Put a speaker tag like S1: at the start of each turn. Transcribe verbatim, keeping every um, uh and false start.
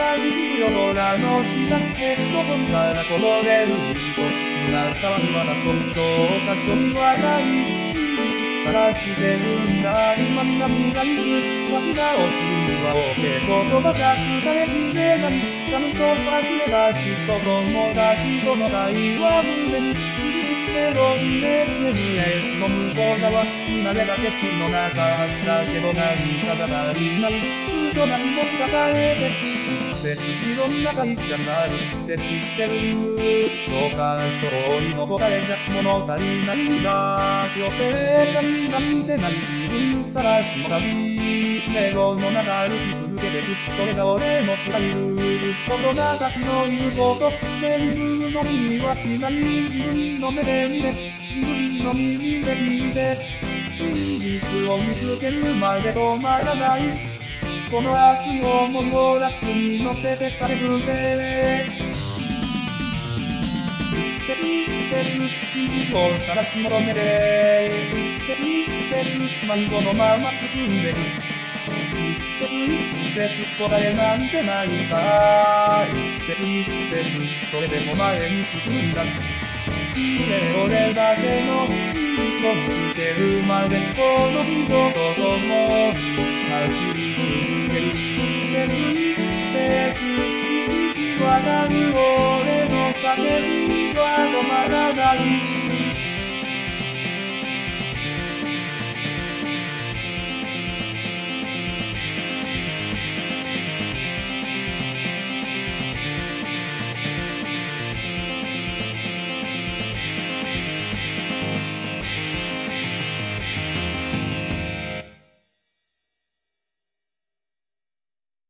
S1: が滲む夜空の下、ヘッドホンからこぼれる糸、胸騒ぎはなそんと箇所にはない真実探してるんだ。今南がいる湧き直すには大きい言葉じゃ伝えきれない。ダムとあふれ出しそ友達との会話胸にメロディー エスエヌエス の向こう側見慣れた景色の中だけど何かが足りない。ずっと何も抱えて別にいろんな会社があるって知ってる。教科書にの答えじゃ物足りないんだ。寄せたりなんてない自分探しの旅。メロの中歩き続けてくそれが俺のスタイル。大人たちの言うこと全部の耳はしない。自分の目で見て自分の耳で聞いて真実を見つけるまで止まらない。この熱い思いをラップに乗せて叫ぶぜ。切切真実を探し求めて切切迷子のまま進んでる。切切答えなんてないさ。切切それでも前に進んだ。俺だけの真実を見つけるまでこの人と共に走り続ける。切に切に響き渡る俺の叫びは止まらない。